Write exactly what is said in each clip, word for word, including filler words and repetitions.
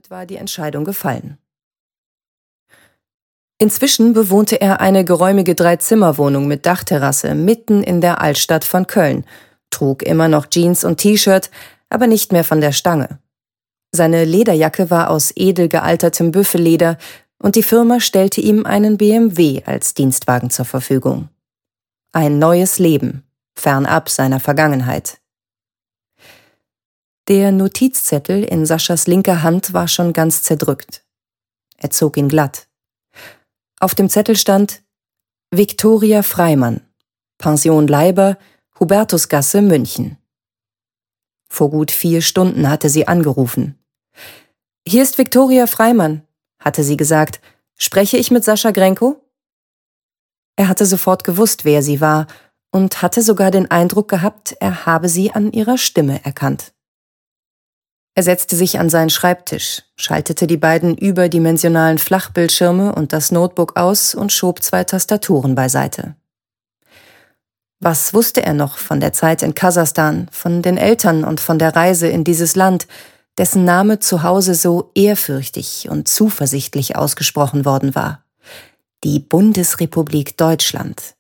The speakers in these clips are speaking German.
Damit war die Entscheidung gefallen. Inzwischen bewohnte er eine geräumige Dreizimmerwohnung mit Dachterrasse mitten in der Altstadt von Köln, trug immer noch Jeans und T-Shirt, aber nicht mehr von der Stange. Seine Lederjacke war aus edel gealtertem Büffelleder und die Firma stellte ihm einen B M W als Dienstwagen zur Verfügung. Ein neues Leben, fernab seiner Vergangenheit. Der Notizzettel in Saschas linker Hand war schon ganz zerdrückt. Er zog ihn glatt. Auf dem Zettel stand Viktoria Freimann, Pension Leiber, Hubertusgasse, München. Vor gut vier Stunden hatte sie angerufen. »Hier ist Viktoria Freimann«, hatte sie gesagt. »Spreche ich mit Sascha Grenko?« Er hatte sofort gewusst, wer sie war, und hatte sogar den Eindruck gehabt, er habe sie an ihrer Stimme erkannt. Er setzte sich an seinen Schreibtisch, schaltete die beiden überdimensionalen Flachbildschirme und das Notebook aus und schob zwei Tastaturen beiseite. Was wusste er noch von der Zeit in Kasachstan, von den Eltern und von der Reise in dieses Land, dessen Name zu Hause so ehrfürchtig und zuversichtlich ausgesprochen worden war? Die Bundesrepublik Deutschland.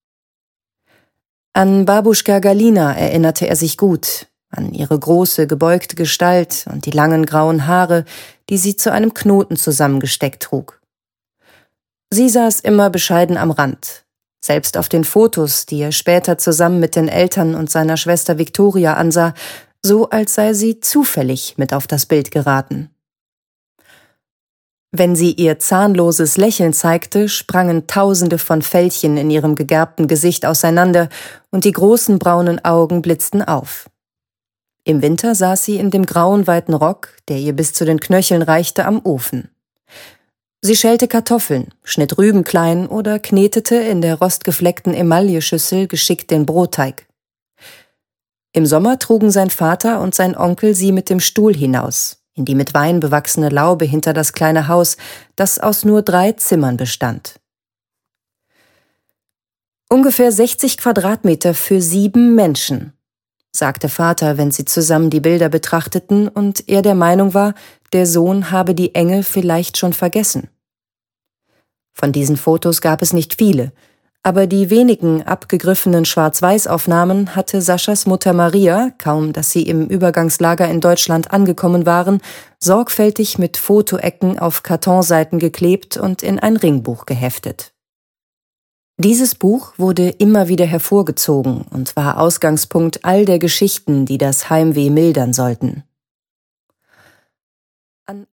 An Babuschka Galina erinnerte er sich gut, an ihre große, gebeugte Gestalt und die langen grauen Haare, die sie zu einem Knoten zusammengesteckt trug. Sie saß immer bescheiden am Rand. Selbst auf den Fotos, die er später zusammen mit den Eltern und seiner Schwester Viktoria ansah, so als sei sie zufällig mit auf das Bild geraten. Wenn sie ihr zahnloses Lächeln zeigte, sprangen Tausende von Fältchen in ihrem gegerbten Gesicht auseinander und die großen braunen Augen blitzten auf. Im Winter saß sie in dem grauen weiten Rock, der ihr bis zu den Knöcheln reichte, am Ofen. Sie schälte Kartoffeln, schnitt Rüben klein oder knetete in der rostgefleckten Emailleschüssel geschickt den Brotteig. Im Sommer trugen sein Vater und sein Onkel sie mit dem Stuhl hinaus, in die mit Wein bewachsene Laube hinter das kleine Haus, das aus nur drei Zimmern bestand. »Ungefähr sechzig Quadratmeter für sieben Menschen«, sagte Vater, wenn sie zusammen die Bilder betrachteten und er der Meinung war, der Sohn habe die Enge vielleicht schon vergessen. Von diesen Fotos gab es nicht viele, aber die wenigen abgegriffenen Schwarz-Weiß-Aufnahmen hatte Saschas Mutter Maria, kaum dass sie im Übergangslager in Deutschland angekommen waren, sorgfältig mit Fotoecken auf Kartonseiten geklebt und in ein Ringbuch geheftet. Dieses Buch wurde immer wieder hervorgezogen und war Ausgangspunkt all der Geschichten, die das Heimweh mildern sollten. An